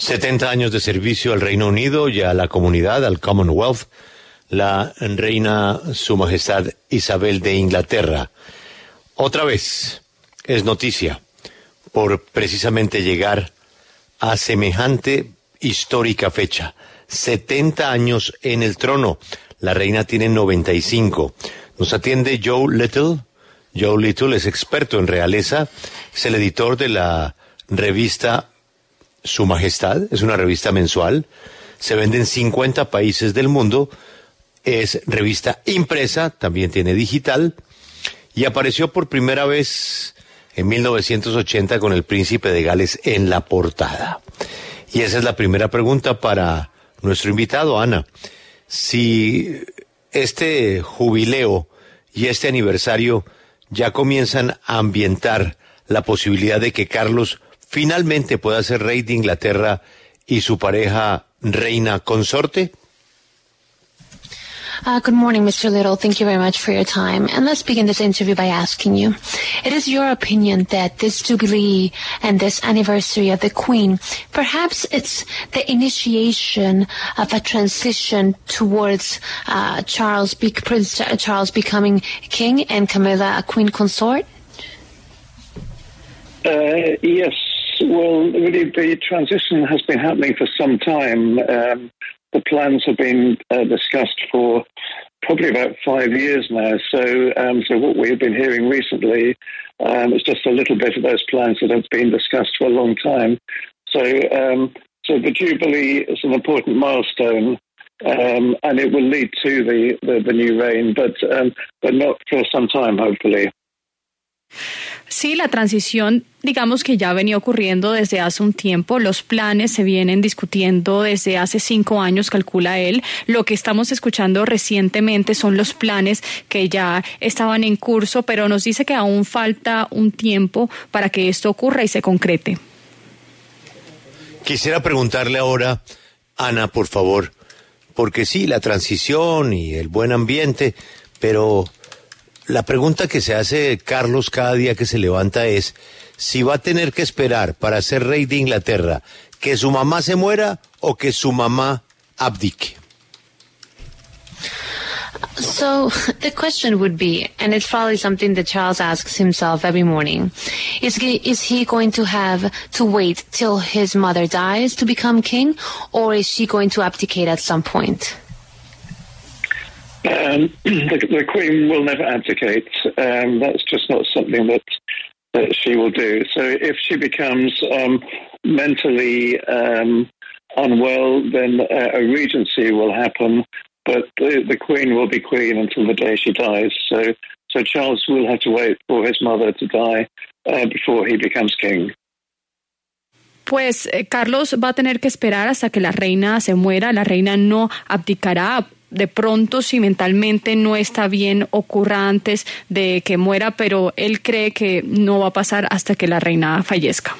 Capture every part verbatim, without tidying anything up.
setenta años de servicio al Reino Unido y a la comunidad, al Commonwealth, la reina Su Majestad Isabel de Inglaterra. Otra vez es noticia por precisamente llegar a semejante histórica fecha. setenta años en el trono. La reina tiene noventa y cinco. Nos atiende Joe Little. Joe Little es experto en realeza, es el editor de la revista Su Majestad, es una revista mensual, se vende en cincuenta países del mundo, es revista impresa, también tiene digital, y apareció por primera vez en mil novecientos ochenta con el príncipe de Gales en la portada. Y esa es la primera pregunta para nuestro invitado, Ana. Si este jubileo y este aniversario ya comienzan a ambientar la posibilidad de que Carlos finalmente pueda ser rey de Inglaterra y su pareja reina consorte. Uh, good morning, Mister Little. Thank you very much for your time. And let's begin this interview by asking you, it is your opinion that this jubilee and this anniversary of the Queen, perhaps it's the initiation of a transition towards uh, Charles, be- Prince Charles becoming king and Camilla a queen consort? Uh, yes. Well, really, the transition has been happening for some time. Um, the plans have been uh, discussed for probably about five years now. So, um, so what we've been hearing recently um, is just a little bit of those plans that have been discussed for a long time. So, um, so the Jubilee is an important milestone, um, and it will lead to the, the, the new reign, but um, but not for some time, hopefully. Sí, la transición, digamos que ya venía ocurriendo desde hace un tiempo. Los planes se vienen discutiendo desde hace cinco años, calcula él. Lo que estamos escuchando recientemente son los planes que ya estaban en curso, pero nos dice que aún falta un tiempo para que esto ocurra y se concrete. Quisiera preguntarle ahora, Ana, por favor, porque sí, la transición y el buen ambiente, pero la pregunta que se hace Carlos cada día que se levanta es si va a tener que esperar para ser rey de Inglaterra que su mamá se muera o que su mamá abdique. So the question would be, and it's probably something that Charles asks himself every morning, is he, is he going to have to wait till his mother dies to become king, or is she going to abdicate at some point? Um, the, the Queen will never abdicate. Um, that's just not something that, that she will do. So if she becomes um, mentally um, unwell, then uh, a regency will happen, but the, the Queen will be Queen until the day she dies. So, so Charles will have to wait for his mother to die uh, before he becomes king. Pues eh, Carlos va a tener que esperar hasta que la reina se muera. La reina no abdicará. De pronto, si mentalmente no está bien, ocurra antes de que muera, pero él cree que no va a pasar hasta que la reina fallezca.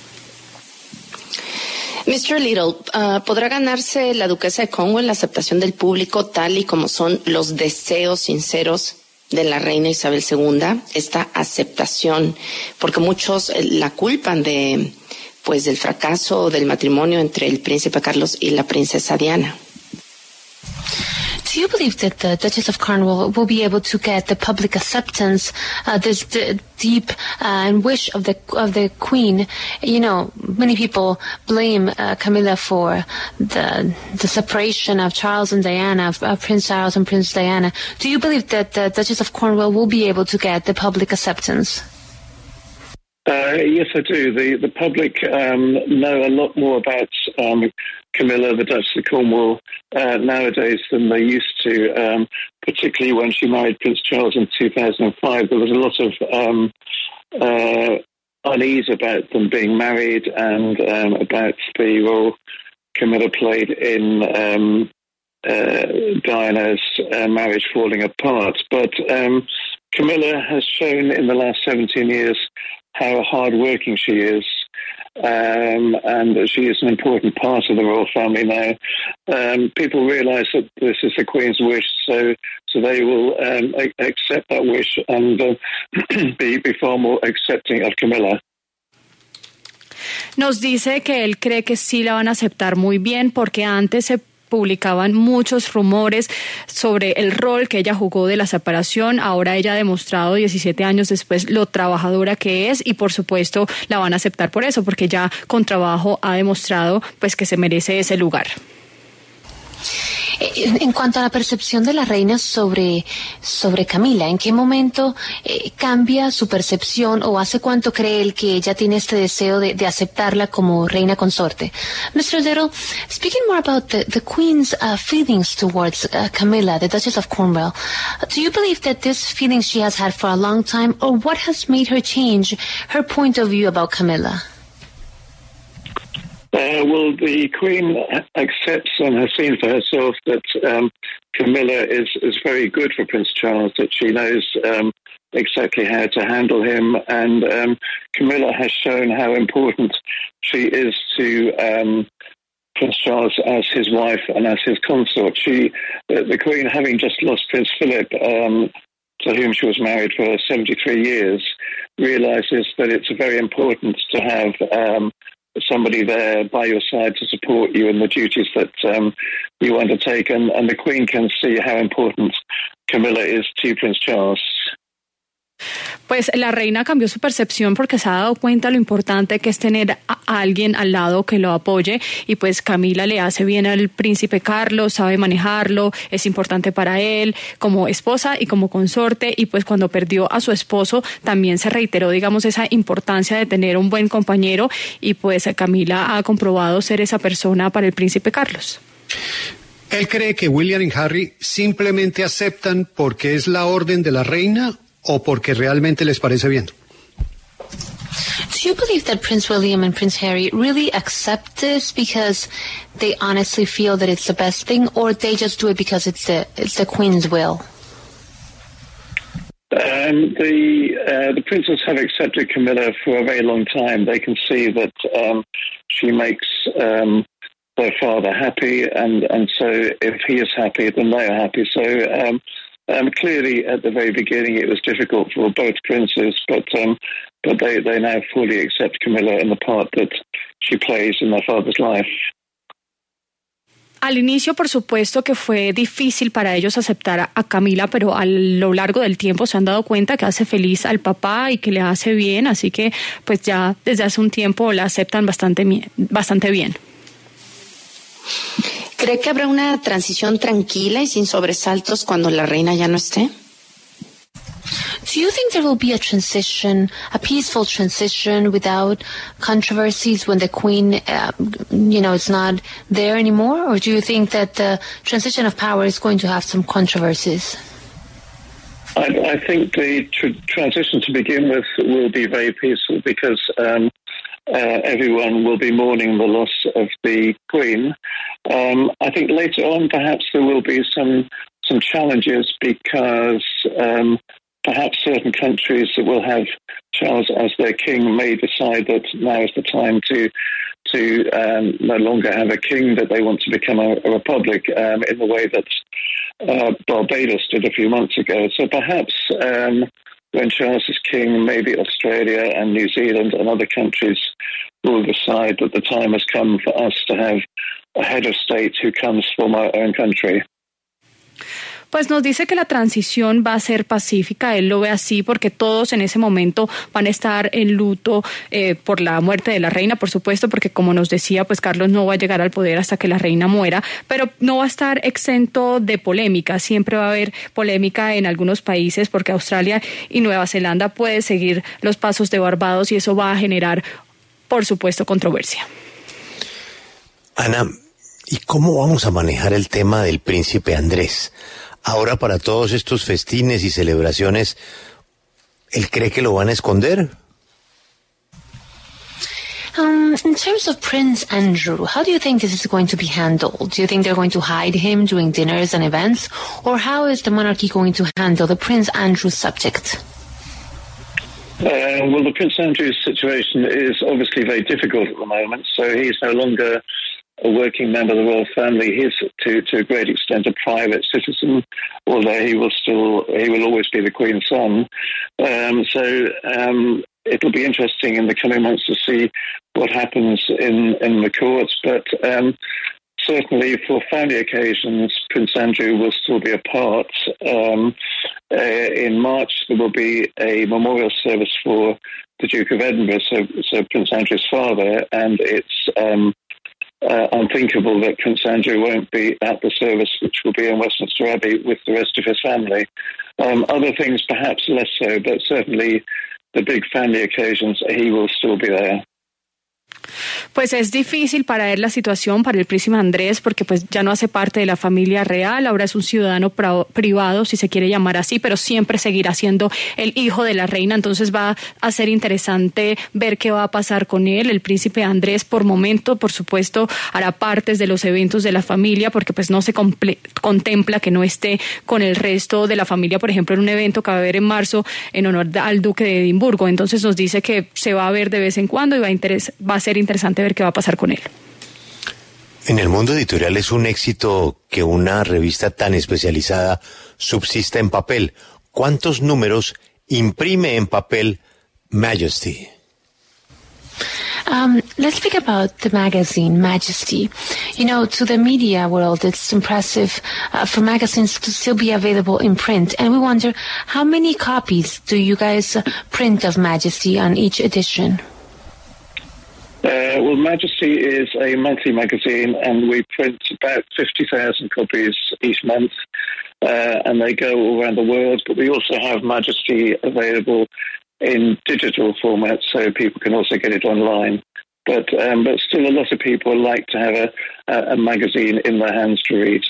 mister Little, uh, ¿podrá ganarse la duquesa de Cornwall la aceptación del público tal y como son los deseos sinceros de la reina Isabel segunda? Esta aceptación, porque muchos la culpan de, pues, del fracaso del matrimonio entre el príncipe Carlos y la princesa Diana. Do you believe that the Duchess of Cornwall will be able to get the public acceptance, uh, this d- deep uh, and wish of the of the Queen? You know, many people blame uh, Camilla for the the separation of Charles and Diana, of uh, Prince Charles and Princess Diana. Do you believe that the Duchess of Cornwall will be able to get the public acceptance? Uh, yes, I do. The the public um, know a lot more about um, Camilla, the Duchess of Cornwall, uh, nowadays than they used to, um, particularly when she married Prince Charles in two thousand five. There was a lot of um, uh, unease about them being married and um, about the role Camilla played in um, uh, Diana's uh, marriage falling apart. But um, Camilla has shown in the last seventeen years how hard-working she is, um, and she is an important part of the royal family now. Um, people realise that this is the Queen's wish, so so they will um, accept that wish and uh, be, be far more accepting of Camilla. Nos dice que él cree que sí la van a aceptar muy bien porque antes se publicaban muchos rumores sobre el rol que ella jugó de la separación. Ahora ella ha demostrado diecisiete años después lo trabajadora que es y por supuesto la van a aceptar por eso, porque ya con trabajo ha demostrado pues que se merece ese lugar. En cuanto a la percepción de la reina sobre, sobre Camila, ¿en qué momento eh, cambia su percepción o hace cuánto cree él que ella tiene este deseo de, de aceptarla como reina consorte? mister Little, speaking more about the, the Queen's uh, feelings towards uh, Camilla, the Duchess of Cornwall, do you believe that this feeling she has had for a long time, or what has made her change her point of view about Camilla? Uh, well, the Queen accepts and has seen for herself that um, Camilla is, is very good for Prince Charles, that she knows um, exactly how to handle him, and um, Camilla has shown how important she is to um, Prince Charles as his wife and as his consort. She, the, the Queen, having just lost Prince Philip, um, to whom she was married for seventy-three years, realises that it's very important to have um, somebody there by your side to support you in the duties that um, you undertake, and, and the Queen can see how important Camilla is to Prince Charles. Pues la reina cambió su percepción porque se ha dado cuenta lo importante que es tener a alguien al lado que lo apoye, y pues Camila le hace bien al príncipe Carlos, sabe manejarlo, es importante para él como esposa y como consorte, y pues cuando perdió a su esposo también se reiteró, digamos, esa importancia de tener un buen compañero, y pues Camila ha comprobado ser esa persona para el príncipe Carlos. ¿Él cree que William y Harry simplemente aceptan porque es la orden de la reina o porque realmente les parece bien? Do you believe that Prince William and Prince Harry really accept this because they honestly feel that it's the best thing, or they just do it because it's the it's the Queen's will? Um, the uh, the princes have accepted Camilla for a very long time. They can see that um, she makes um, their father happy, and, and so if he is happy, then they are happy. So um, um, clearly, at the very beginning, it was difficult for both princes, but um, but they, they now fully accept Camilla in the part that she plays in their father's life. Al inicio, por supuesto, que fue difícil para ellos aceptar a Camila, pero a lo largo del tiempo se han dado cuenta que hace feliz al papá y que le hace bien, así que pues ya desde hace un tiempo la aceptan bastante, bastante bien. ¿Cree que habrá una transición tranquila y sin sobresaltos cuando la reina ya no esté? Do you think there will be a transition, a peaceful transition without controversies when the Queen, uh, you know, is not there anymore? Or do you think that the transition of power is going to have some controversies? I, I think the tr- transition to begin with will be very peaceful because um, uh, everyone will be mourning the loss of the Queen. Um, I think later on perhaps there will be some some challenges because um, perhaps certain countries that will have Charles as their king may decide that now is the time to to um, no longer have a king, that they want to become a, a republic um, in the way that uh, Barbados did a few months ago. So perhaps um, when Charles is king, maybe Australia and New Zealand and other countries will decide that the time has come for us to have a head of state who comes from our own country. Pues nos dice que la transición va a ser pacífica, él lo ve así porque todos en ese momento van a estar en luto eh, por la muerte de la reina, por supuesto, porque como nos decía, pues Carlos no va a llegar al poder hasta que la reina muera, pero no va a estar exento de polémica, siempre va a haber polémica en algunos países porque Australia y Nueva Zelanda puede seguir los pasos de Barbados y eso va a generar, por supuesto, controversia. Ana, ¿y cómo vamos a manejar el tema del príncipe Andrés? Ahora, para todos estos festines y celebraciones, ¿él cree que lo van a esconder? Um, in terms of Prince Andrew, how do you think this is going to be handled? Do you think they're going to hide him during dinners and events? Or how is the monarchy going to handle the Prince Andrew subject? Uh, well, the Prince Andrew situation is obviously very difficult at the moment, so he's no longer a working member of the royal family. He's to, to a great extent a private citizen, although he will still he will always be the Queen's son. Um, so um, it'll be interesting in the coming months to see what happens in, in the courts. But um, certainly for family occasions, Prince Andrew will still be a part. Um, uh, in March, there will be a memorial service for the Duke of Edinburgh, so, so Prince Andrew's father, and it's um, uh, unthinkable that Prince Andrew won't be at the service, which will be in Westminster Abbey with the rest of his family. Um, other things perhaps less so, but certainly the big family occasions, he will still be there. Pues es difícil para él la situación, para el príncipe Andrés, porque pues ya no hace parte de la familia real, ahora es un ciudadano privado, si se quiere llamar así, pero siempre seguirá siendo el hijo de la reina, entonces va a ser interesante ver qué va a pasar con él. El príncipe Andrés, por momento, por supuesto, hará partes de los eventos de la familia, porque pues no se comple- contempla que no esté con el resto de la familia, por ejemplo, en un evento que va a haber en marzo en honor al duque de Edimburgo, entonces nos dice que se va a ver de vez en cuando y va a, interes- va a ser interesante ver qué va a pasar con él. En el mundo editorial es un éxito que una revista tan especializada subsista en papel. ¿Cuántos números imprime en papel Majesty? Um, let's speak about the magazine, Majesty. You know, to the media world, it's impressive uh, for magazines to still be available in print. And we wonder, how many copies do you guys uh, print of Majesty on each edition? Uh, well, Majesty is a monthly magazine, and we print about fifty thousand copies each month, uh, and they go all around the world. But we also have Majesty available in digital format, so people can also get it online. But um, but still, a lot of people like to have a, a, a magazine in their hands to read.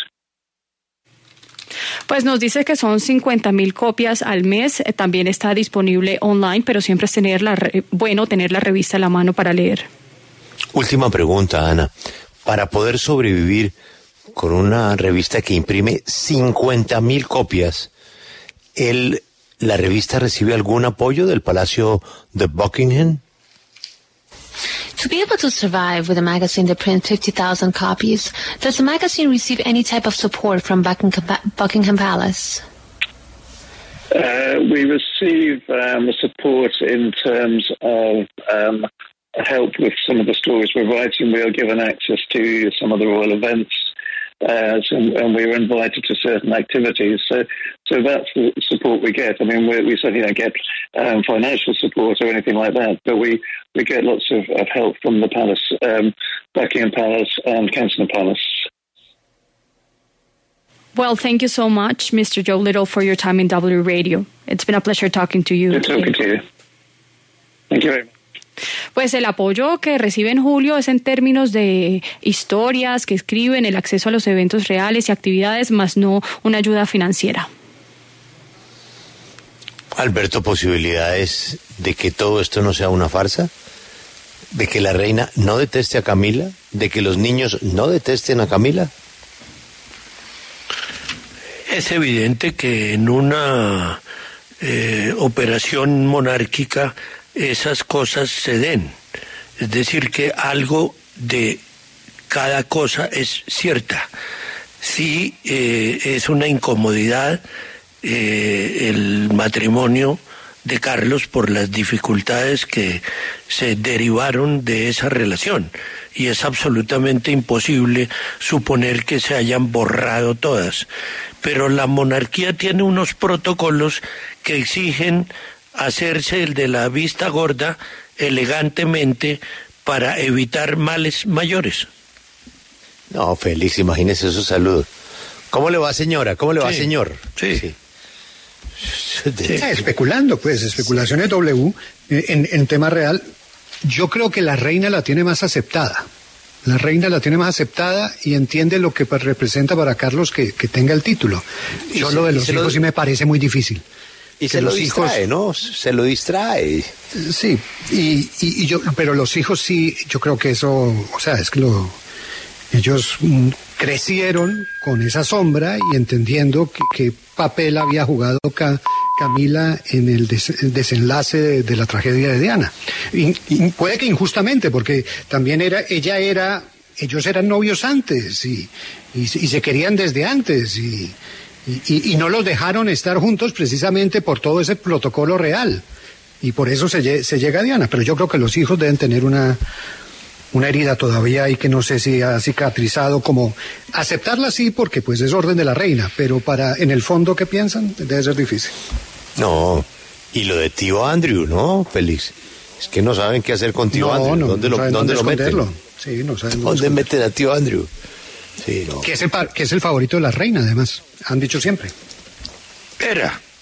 Pues nos dice que son cincuenta mil copias al mes, eh, también está disponible online, pero siempre es tener la re- bueno tener la revista a la mano para leer. Última pregunta, Ana. Para poder sobrevivir con una revista que imprime cincuenta mil copias, ¿el, ¿la revista recibe algún apoyo del Palacio de Buckingham? To be able to survive with a magazine that prints fifty thousand copies, does the magazine receive any type of support from Buckingham, Buckingham Palace? Uh, we receive um, support in terms of um, help with some of the stories we're writing. We are given access to some of the royal events, uh, and, and we are invited to certain activities. So, so that's the support we get. I mean, we, we certainly don't get um, financial support or anything like that, but we, we get lots of, of help from the palace, um, Buckingham Palace and Kensington Palace. Well, thank you so much, Mister Joe Little, for your time in W Radio. It's been a pleasure talking to you. Good talking to you. Thank you very much. Pues el apoyo que recibe en julio es en términos de historias que escriben, el acceso a los eventos reales y actividades, más no una ayuda financiera. Alberto, ¿posibilidades de que todo esto no sea una farsa? ¿De que la reina no deteste a Camila? ¿De que los niños no detesten a Camila? Es evidente que en una eh, operación monárquica esas cosas se den. Es decir, que algo de cada cosa es cierta. Sí, eh, es una incomodidad eh, el matrimonio de Carlos por las dificultades que se derivaron de esa relación, y es absolutamente imposible suponer que se hayan borrado todas. Pero la monarquía tiene unos protocolos que exigen hacerse el de la vista gorda elegantemente para evitar males mayores. No, Félix, imagínese su salud. ¿Cómo le va, señora? ¿Cómo le va, sí, señor? Sí. sí. Sí, especulando, pues, especulaciones W en, en tema real. Yo creo que la reina la tiene más aceptada. La reina la tiene más aceptada y entiende lo que representa para Carlos que, que tenga el título. Yo lo de los hijos lo... sí me parece muy difícil. Y se lo distrae, hijos... ¿no? Se lo distrae. Sí, y, y, y yo, pero los hijos sí, yo creo que eso, o sea, es que lo, ellos mm, crecieron con esa sombra y entendiendo que, que papel había jugado ca, Camila en el, des, el desenlace de, de la tragedia de Diana. Y, y puede que injustamente, porque también era, ella era ellos eran novios antes y, y, y se querían desde antes y, y, y no los dejaron estar juntos precisamente por todo ese protocolo real. Y por eso se, se llega a Diana. Pero yo creo que los hijos deben tener una, una herida todavía ahí que no sé si ha cicatrizado, como aceptarla sí, porque pues es orden de la reina, pero para en el fondo, ¿qué piensan? Debe ser difícil. No, y lo de tío Andrew, ¿no, Félix? Es que no saben qué hacer con tío no, Andrew. No, ¿Dónde, no lo, ¿dónde, dónde lo meten? Sí, no saben ¿Dónde meten a tío Andrew? Sí, no. Que es, el, que es el favorito de la reina, además. Han dicho siempre. Era.